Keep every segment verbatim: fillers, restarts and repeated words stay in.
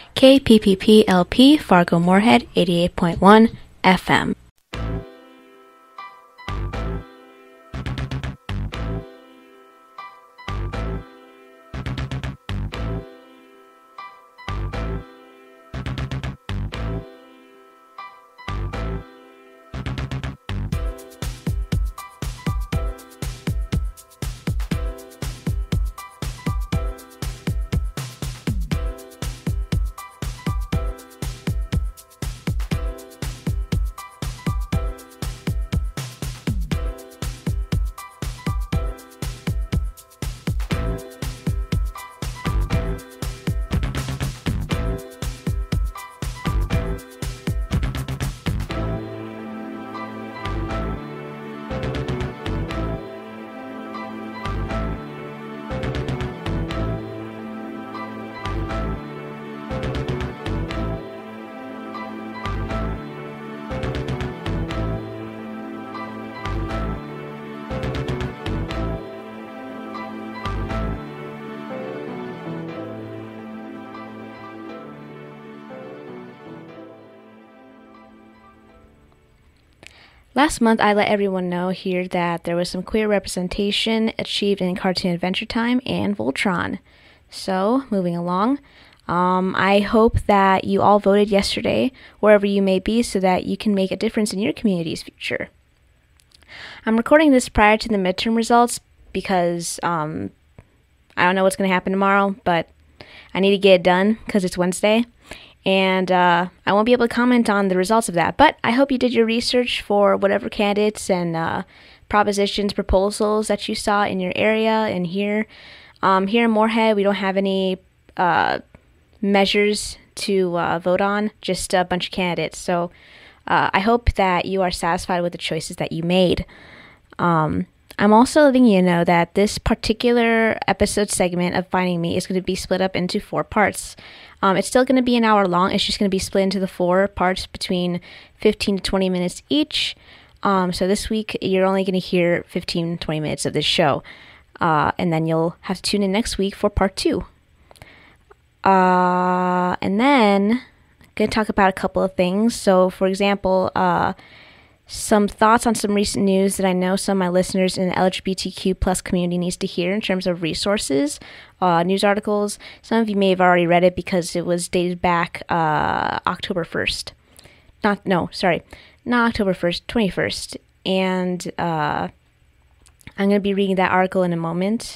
K P P P L P Fargo Moorhead eighty-eight point one F M. Last month, I let everyone know here that there was some queer representation achieved in Cartoon Adventure Time and Voltron. So, moving along, um, I hope that you all voted yesterday, wherever you may be, so that you can make a difference in your community's future. I'm recording this prior to the midterm results because um, I don't know what's going to happen tomorrow, but I need to get it done because it's Wednesday. And uh, I won't be able to comment on the results of that. But I hope you did your research for whatever candidates and uh, propositions, proposals that you saw in your area and here. Um, here in Moorhead, we don't have any uh, measures to uh, vote on, just a bunch of candidates. So uh, I hope that you are satisfied with the choices that you made. Um, I'm also letting you know that this particular episode segment of Finding Me is going to be split up into four parts. Um, it's still going to be an hour long. It's just going to be split into the four parts between fifteen to twenty minutes each. Um, so this week, you're only going to hear fifteen, twenty minutes of this show. Uh, and then you'll have to tune in next week for part two. Uh, and then I'm going to talk about a couple of things. So, for example, uh, some thoughts on some recent news that I know some of my listeners in the L G B T Q plus community needs to hear in terms of resources, uh, news articles. Some of you may have already read it because it was dated back uh, October first. Not, no, sorry, not October first, twenty-first. And uh, I'm going to be reading that article in a moment.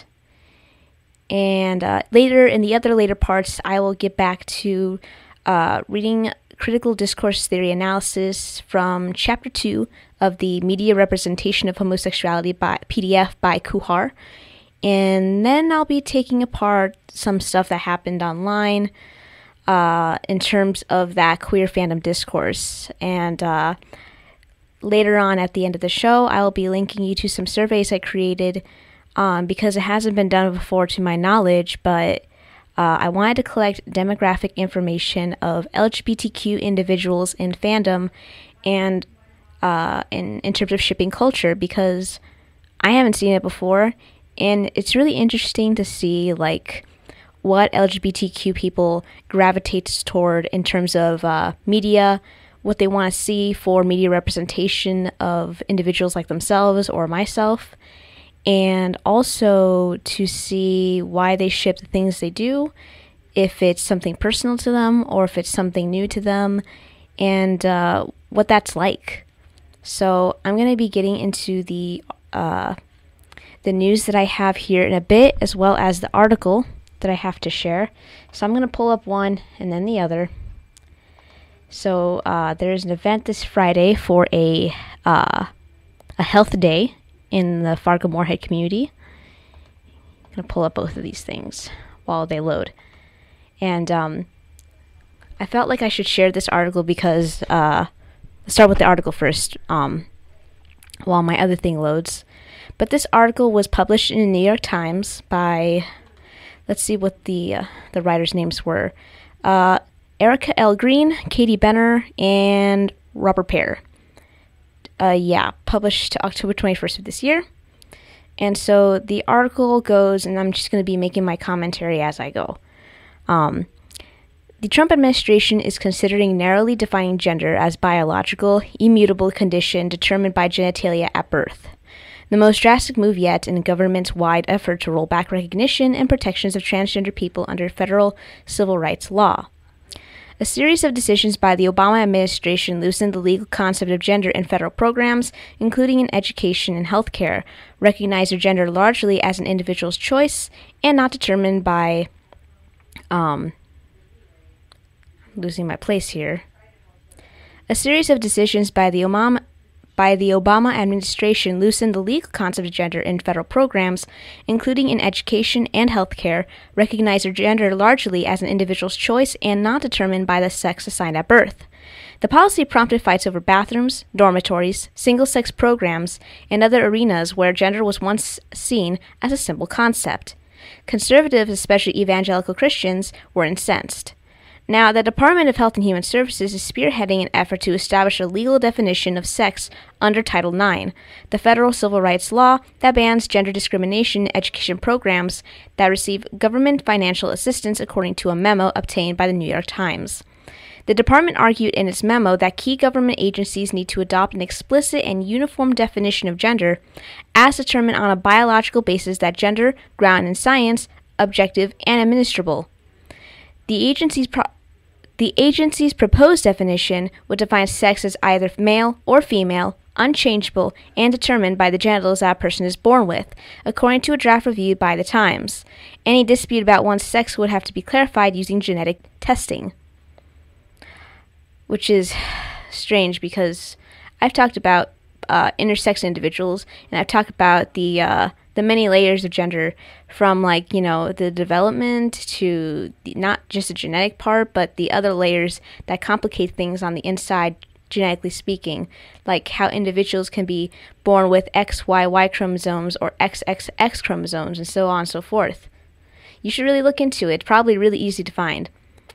And uh, later, in the other later parts, I will get back to uh, reading Critical Discourse Theory Analysis from Chapter two of the Media Representation of Homosexuality by P D F by Kuhar. And then I'll be taking apart some stuff that happened online uh, in terms of that queer fandom discourse. And uh, later on at the end of the show, I'll be linking you to some surveys I created um, because it hasn't been done before to my knowledge, but Uh, I wanted to collect demographic information of L G B T Q individuals in fandom and uh, in, in terms of shipping culture because I haven't seen it before, and it's really interesting to see like what L G B T Q people gravitates toward in terms of uh, media, what they want to see for media representation of individuals like themselves or myself, and also to see why they ship the things they do, if it's something personal to them or if it's something new to them, and uh, what that's like. So I'm going to be getting into the uh, the news that I have here in a bit, as well as the article that I have to share. So I'm going to pull up one and then the other. So uh, there's an event this Friday for a uh, a health day in the Fargo Moorhead community. I'm going to pull up both of these things while they load. And um, I felt like I should share this article because, uh, let's start with the article first um, while my other thing loads. But this article was published in the New York Times by, let's see what the, uh, the writers' names were. Uh, Erica L. Green, Katie Benner, and Robert Pear. Uh, yeah, published October twenty-first of this year. And so the article goes, and I'm just going to be making my commentary as I go. Um, The Trump administration is considering narrowly defining gender as biological, immutable condition determined by genitalia at birth. The most drastic move yet in a government-wide effort to roll back recognition and protections of transgender people under federal civil rights law. A series of decisions by the Obama administration loosened the legal concept of gender in federal programs, including in education and healthcare, recognize their gender largely as an individual's choice and not determined by, um, losing my place here. A series of decisions by the Obama by the Obama administration loosened the legal concept of gender in federal programs, including in education and healthcare, recognize their gender largely as an individual's choice and not determined by the sex assigned at birth. The policy prompted fights over bathrooms, dormitories, single-sex programs, and other arenas where gender was once seen as a simple concept. Conservatives, especially evangelical Christians, were incensed. Now, the Department of Health and Human Services is spearheading an effort to establish a legal definition of sex under Title nine, the federal civil rights law that bans gender discrimination in education programs that receive government financial assistance, according to a memo obtained by the New York Times. The department argued in its memo that key government agencies need to adopt an explicit and uniform definition of gender, as determined on a biological basis that gender, grounded in science, objective, and administrable. The agency's pro- The agency's proposed definition would define sex as either male or female, unchangeable, and determined by the genitals that a person is born with, according to a draft reviewed by The Times. Any dispute about one's sex would have to be clarified using genetic testing. Which is strange because I've talked about uh, intersex individuals, and I've talked about the uh, the many layers of gender, from, like, you know, the development to the, not just the genetic part, but the other layers that complicate things on the inside, genetically speaking, like how individuals can be born with X Y Y chromosomes or X X X chromosomes and so on and so forth. You should really look into it. It's probably really easy to find.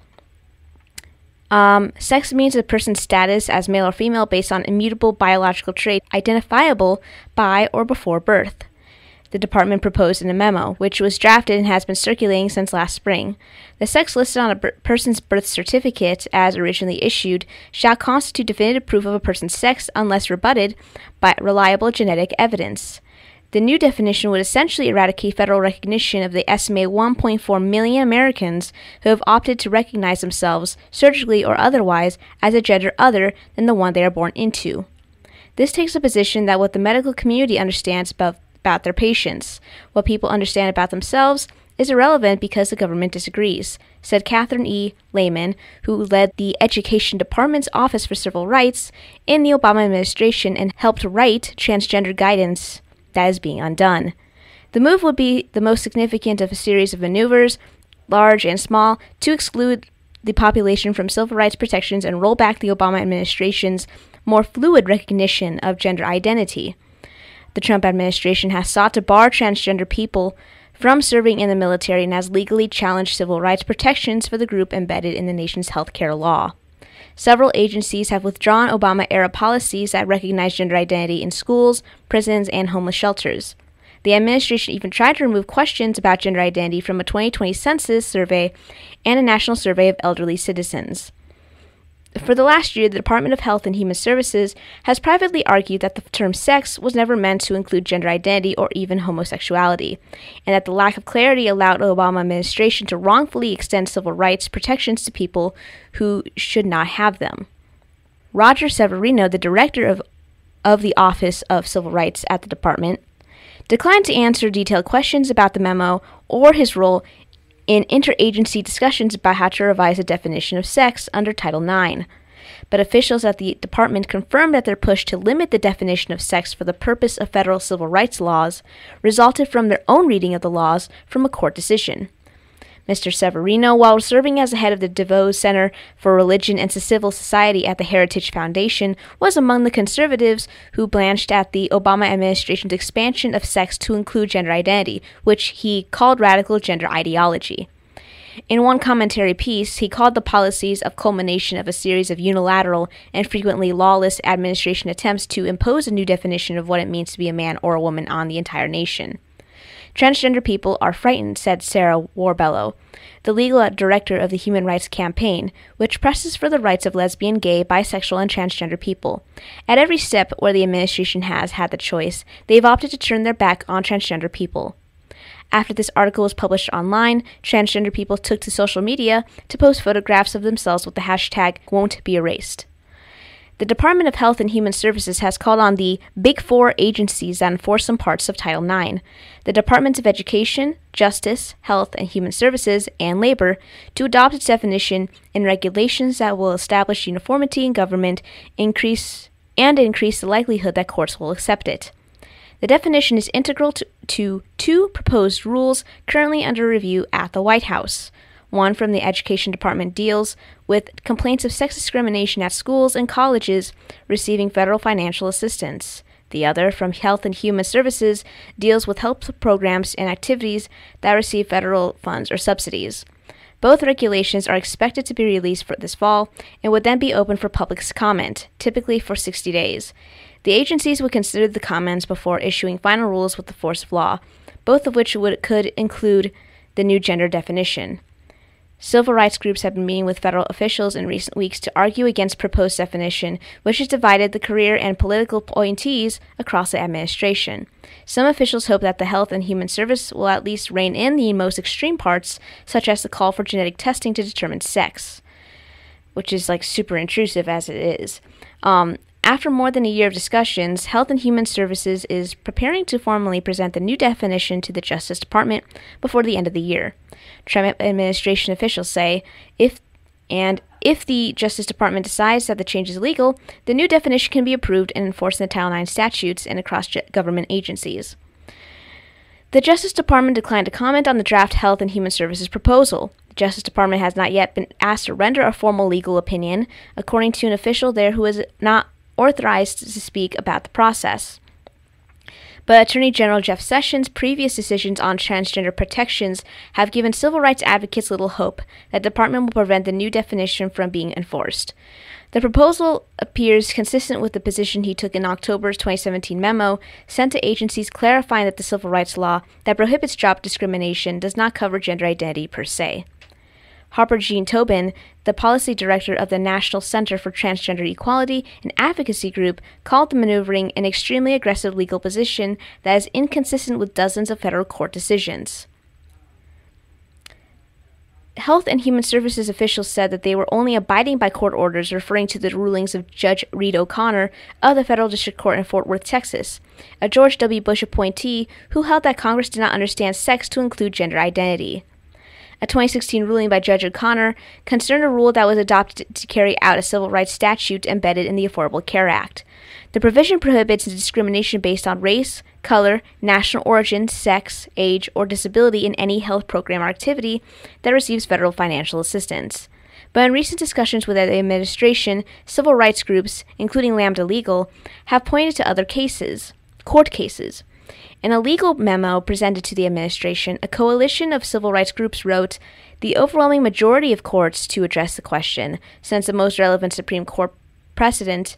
Um, sex means a person's status as male or female based on immutable biological traits identifiable by or before birth, the department proposed in a memo, which was drafted and has been circulating since last spring. The sex listed on a b- person's birth certificate, as originally issued, shall constitute definitive proof of a person's sex unless rebutted by reliable genetic evidence. The new definition would essentially eradicate federal recognition of the estimated one point four million Americans who have opted to recognize themselves, surgically or otherwise, as a gender other than the one they are born into. This takes a position that what the medical community understands about about their patients. What people understand about themselves is irrelevant because the government disagrees, said Catherine E. Lehman, who led the Education Department's Office for Civil Rights in the Obama administration and helped write transgender guidance that is being undone. The move would be the most significant of a series of maneuvers, large and small, to exclude the population from civil rights protections and roll back the Obama administration's more fluid recognition of gender identity. The Trump administration has sought to bar transgender people from serving in the military and has legally challenged civil rights protections for the group embedded in the nation's healthcare law. Several agencies have withdrawn Obama-era policies that recognize gender identity in schools, prisons, and homeless shelters. The administration even tried to remove questions about gender identity from a twenty twenty census survey and a national survey of elderly citizens. For the last year, the Department of Health and Human Services has privately argued that the term sex was never meant to include gender identity or even homosexuality, and that the lack of clarity allowed the Obama administration to wrongfully extend civil rights protections to people who should not have them. Roger Severino, the director of, of the Office of Civil Rights at the department, declined to answer detailed questions about the memo or his role in interagency discussions about how to revise the definition of sex under Title nine. But officials at the department confirmed that their push to limit the definition of sex for the purpose of federal civil rights laws resulted from their own reading of the laws from a court decision. Mister Severino, while serving as the head of the DeVos Center for Religion and Civil Society at the Heritage Foundation, was among the conservatives who blanched at the Obama administration's expansion of sex to include gender identity, which he called radical gender ideology. In one commentary piece, he called the policies a culmination of a series of unilateral and frequently lawless administration attempts to impose a new definition of what it means to be a man or a woman on the entire nation. Transgender people are frightened, said Sarah Warbello, the legal director of the Human Rights Campaign, which presses for the rights of lesbian, gay, bisexual, and transgender people. At every step where the administration has had the choice, they've opted to turn their back on transgender people. After this article was published online, transgender people took to social media to post photographs of themselves with the hashtag won't be erased. The Department of Health and Human Services has called on the Big Four agencies that enforce some parts of Title nine, the Departments of Education, Justice, Health and Human Services, and Labor, to adopt its definition and regulations that will establish uniformity in government increase and increase the likelihood that courts will accept it. The definition is integral to, to two proposed rules currently under review at the White House. One from the Education Department deals with complaints of sex discrimination at schools and colleges receiving federal financial assistance. The other, from Health and Human Services, deals with health programs and activities that receive federal funds or subsidies. Both regulations are expected to be released for this fall and would then be open for public comment, typically for sixty days. The agencies would consider the comments before issuing final rules with the force of law, both of which would, could include the new gender definition. Civil rights groups have been meeting with federal officials in recent weeks to argue against proposed definition, which has divided the career and political appointees across the administration. Some officials hope that the Health and Human Service will at least rein in the most extreme parts, such as the call for genetic testing to determine sex, which is like super intrusive as it is. Um, After more than a year of discussions, Health and Human Services is preparing to formally present the new definition to the Justice Department before the end of the year. Trump administration officials say, if and if the Justice Department decides that the change is legal, the new definition can be approved and enforced in the Title nine statutes and across government agencies. The Justice Department declined to comment on the draft Health and Human Services proposal. The Justice Department has not yet been asked to render a formal legal opinion, according to an official there who is not authorized to speak about the process. But Attorney General Jeff Sessions' previous decisions on transgender protections have given civil rights advocates little hope that the department will prevent the new definition from being enforced. The proposal appears consistent with the position he took in October's twenty seventeen memo sent to agencies clarifying that the civil rights law that prohibits job discrimination does not cover gender identity per se. Harper Jean Tobin, the policy director of the National Center for Transgender Equality, an advocacy group, called the maneuvering an extremely aggressive legal position that is inconsistent with dozens of federal court decisions. Health and Human Services officials said that they were only abiding by court orders referring to the rulings of Judge Reed O'Connor of the Federal District Court in Fort Worth, Texas, a George W. Bush appointee who held that Congress did not understand sex to include gender identity. A twenty sixteen ruling by Judge O'Connor concerned a rule that was adopted to carry out a civil rights statute embedded in the Affordable Care Act. The provision prohibits discrimination based on race, color, national origin, sex, age, or disability in any health program or activity that receives federal financial assistance. But in recent discussions with the administration, civil rights groups, including Lambda Legal, have pointed to other cases, court cases. In a legal memo presented to the administration, a coalition of civil rights groups wrote, "The overwhelming majority of courts to address the question, since the most relevant Supreme Court precedent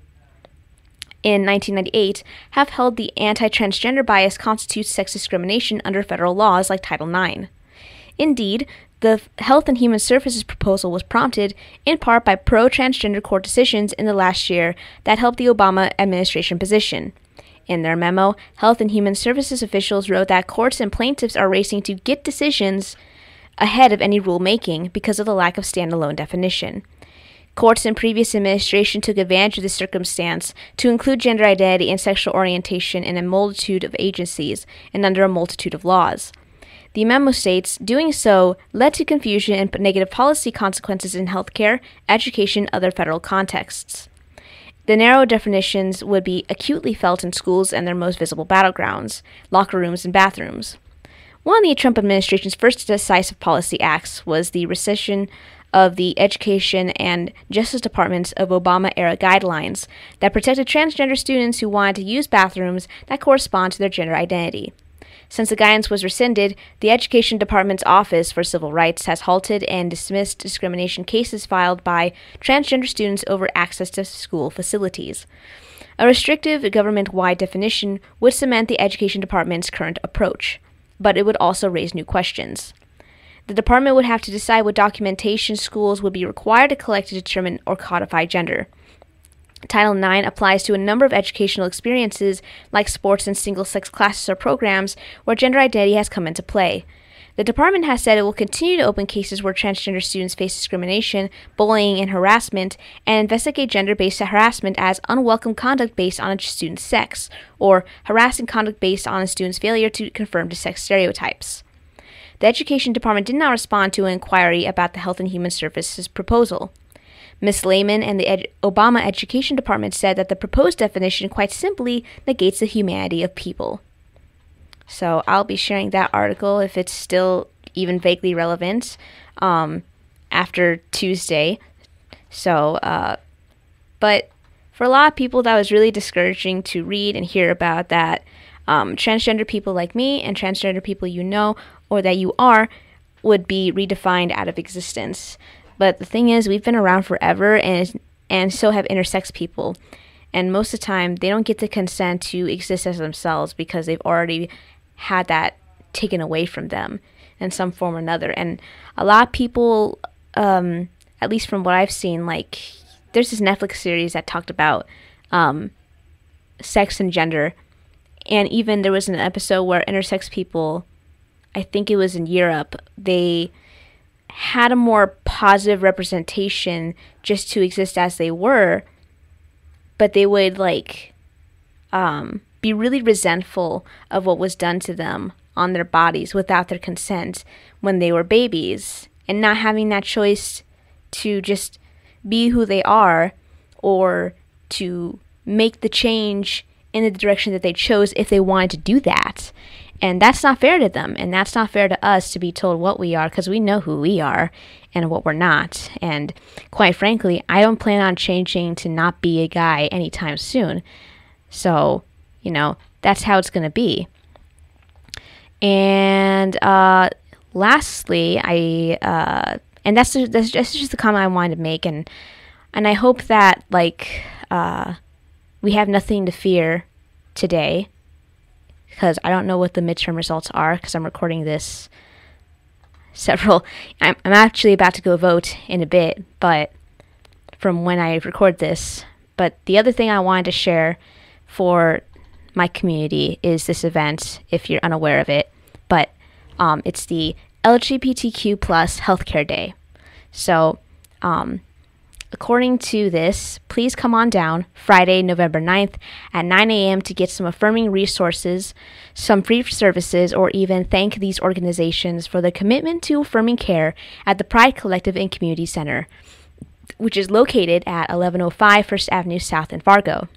in nineteen ninety-eight, have held the anti-transgender bias constitutes sex discrimination under federal laws like Title nine. Indeed, the Health and Human Services proposal was prompted in part by pro-transgender court decisions in the last year that helped the Obama administration position. In their memo, Health and Human Services officials wrote that courts and plaintiffs are racing to get decisions ahead of any rulemaking because of the lack of standalone definition. Courts in previous administration took advantage of this circumstance to include gender identity and sexual orientation in a multitude of agencies and under a multitude of laws. The memo states, doing so led to confusion and negative policy consequences in healthcare, education, and other federal contexts. The narrow definitions would be acutely felt in schools and their most visible battlegrounds, locker rooms and bathrooms. One of the Trump administration's first decisive policy acts was the rescission of the Education and Justice Departments of Obama-era guidelines that protected transgender students who wanted to use bathrooms that correspond to their gender identity. Since the guidance was rescinded, the Education Department's Office for Civil Rights has halted and dismissed discrimination cases filed by transgender students over access to school facilities. A restrictive government-wide definition would cement the Education Department's current approach. but it would also raise new questions. The department would have to decide what documentation schools would be required to collect to determine or codify gender. Title nine applies to a number of educational experiences like sports and single-sex classes or programs where gender identity has come into play. The department has said it will continue to open cases where transgender students face discrimination, bullying, and harassment, and investigate gender-based harassment as unwelcome conduct based on a student's sex, or harassing conduct based on a student's failure to conform to sex stereotypes. The Education Department did not respond to an inquiry about the Health and Human Services proposal. Miz Lehman and the Ed- Obama Education Department said that the proposed definition quite simply negates the humanity of people. So I'll be sharing that article if it's still even vaguely relevant um, after Tuesday. So, uh, but for a lot of people, that was really discouraging to read and hear about that um, transgender people like me and transgender people you know or that you are would be redefined out of existence. But the thing is, we've been around forever, and and so have intersex people. And most of the time, they don't get the consent to exist as themselves because they've already had that taken away from them in some form or another. And a lot of people, um, at least from what I've seen, like, there's this Netflix series that talked about um, sex and gender. And even there was an episode where intersex people, I think it was in Europe, they had a more positive representation just to exist as they were, but they would, like, um, be really resentful of what was done to them on their bodies without their consent when they were babies, and not having that choice to just be who they are or to make the change in the direction that they chose if they wanted to do that. And that's not fair to them, and that's not fair to us to be told what we are, because we know who we are and what we're not. And quite frankly, I don't plan on changing to not be a guy anytime soon. So, you know, that's how it's going to be. And uh, lastly, I uh, and that's just, that's just the comment I wanted to make, and and I hope that, like, uh, we have nothing to fear today, because I don't know what the midterm results are, because I'm recording this several, I'm, I'm actually about to go vote in a bit, but from when I record this. But the other thing I wanted to share for my community is this event, if you're unaware of it, but um, it's the L G B T Q plus Healthcare Day. So, um, according to this, please come on down Friday, November ninth at nine a.m. to get some affirming resources, some free services, or even thank these organizations for their commitment to affirming care at the Pride Collective and Community Center, which is located at eleven oh five First Avenue South in Fargo.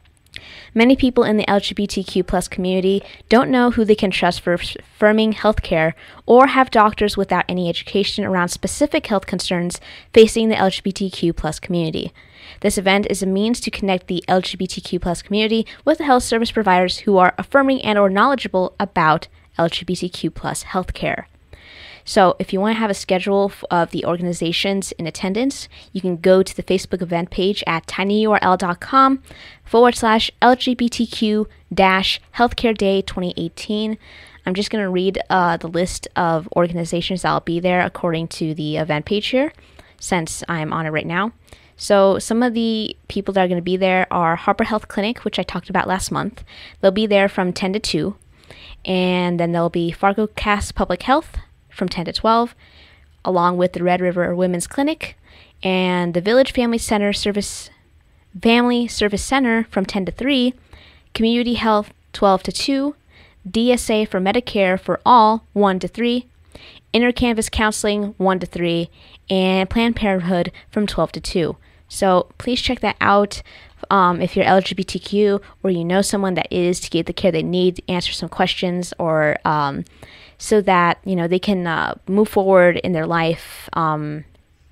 Many people in the L G B T Q plus community don't know who they can trust for affirming healthcare, or have doctors without any education around specific health concerns facing the L G B T Q plus community. This event is a means to connect the L G B T Q plus community with the health service providers who are affirming and or knowledgeable about L G B T Q plus healthcare. So if you want to have a schedule of the organizations in attendance, you can go to the Facebook event page at tinyurl.com forward slash LGBTQ dash Healthcare Day twenty eighteen. I'm just going to read uh, the list of organizations that will be there according to the event page here, since I'm on it right now. So some of the people that are going to be there are Harper Health Clinic, which I talked about last month. They'll be there from ten to two. And then there'll be Fargo Cass Public Health from ten to twelve, along with the Red River Women's Clinic and the Village Family Center Service Family Service Center from ten to three, Community Health twelve to two, D S A for Medicare for All one to three, Inner Canvas Counseling one to three, and Planned Parenthood from twelve to two. So please check that out. Um, if you're L G B T Q or you know someone that is, to get the care they need, answer some questions, or um, so that, you know, they can uh, move forward in their life, um,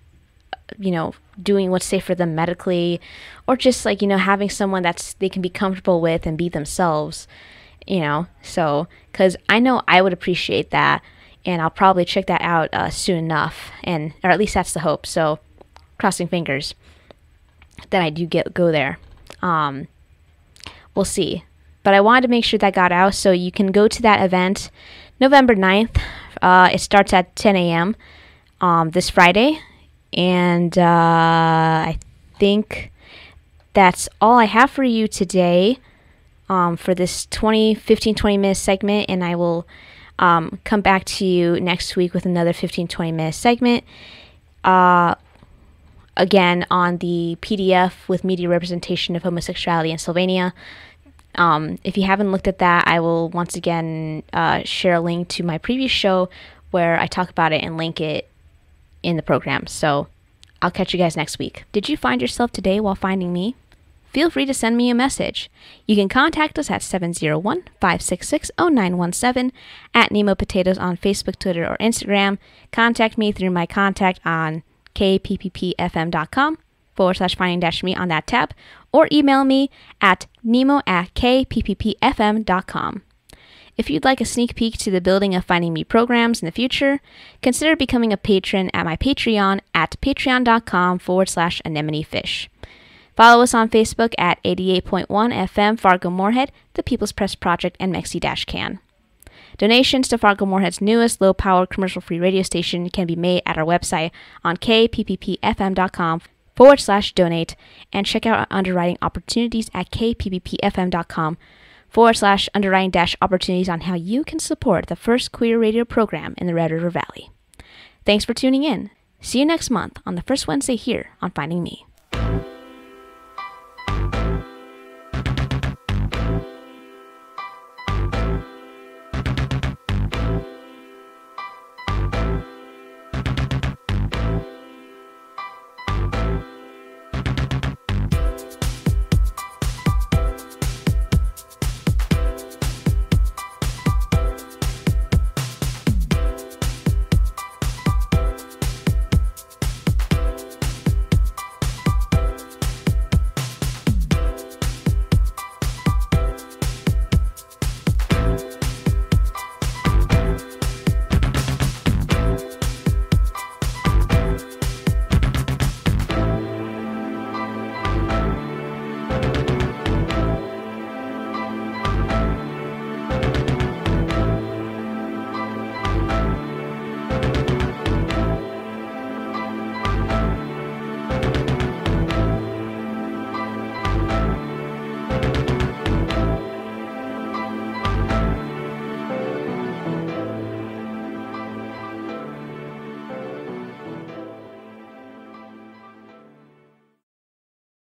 you know, doing what's safe for them medically, or just, like, you know, having someone that's they can be comfortable with and be themselves, you know. So, because I know I would appreciate that, and I'll probably check that out uh, soon enough, and or at least that's the hope. So, crossing fingers that I do get go there. Um, we'll see. But I wanted to make sure that got out, so you can go to that event November ninth. Uh, it starts at ten a.m. Um, this Friday. And uh, I think that's all I have for you today um, for this twenty, fifteen, twenty minute segment. And I will um, come back to you next week with another fifteen, twenty minute segment. Uh, again, on the P D F with media representation of homosexuality in Sylvania. Um, if you haven't looked at that, I will once again uh, share a link to my previous show where I talk about it and link it in the program. So I'll catch you guys next week. Did you find yourself today while finding me? Feel free to send me a message. You can contact us at seven oh one, five six six, oh nine one seven, at Nemo Potatoes on Facebook, Twitter, or Instagram. Contact me through my contact on k p p p f m dot com forward slash finding dash me on that tab, or email me at nemo at k p p p f m dot com. If you'd like a sneak peek to the building of Finding Me programs in the future, consider becoming a patron at my Patreon at patreon.com forward slash anemone fish. Follow us on Facebook at eighty-eight point one F M Fargo Moorhead, the People's Press Project, and Mexi Can. Donations to Fargo Moorhead's newest low-power commercial-free radio station can be made at our website on k p p p f m dot com forward slash donate, and check out our underwriting opportunities at k p p p f m dot com forward slash underwriting dash opportunities on how you can support the first queer radio program in the Red River Valley. Thanks for tuning in. See you next month on the first Wednesday here on Finding Me.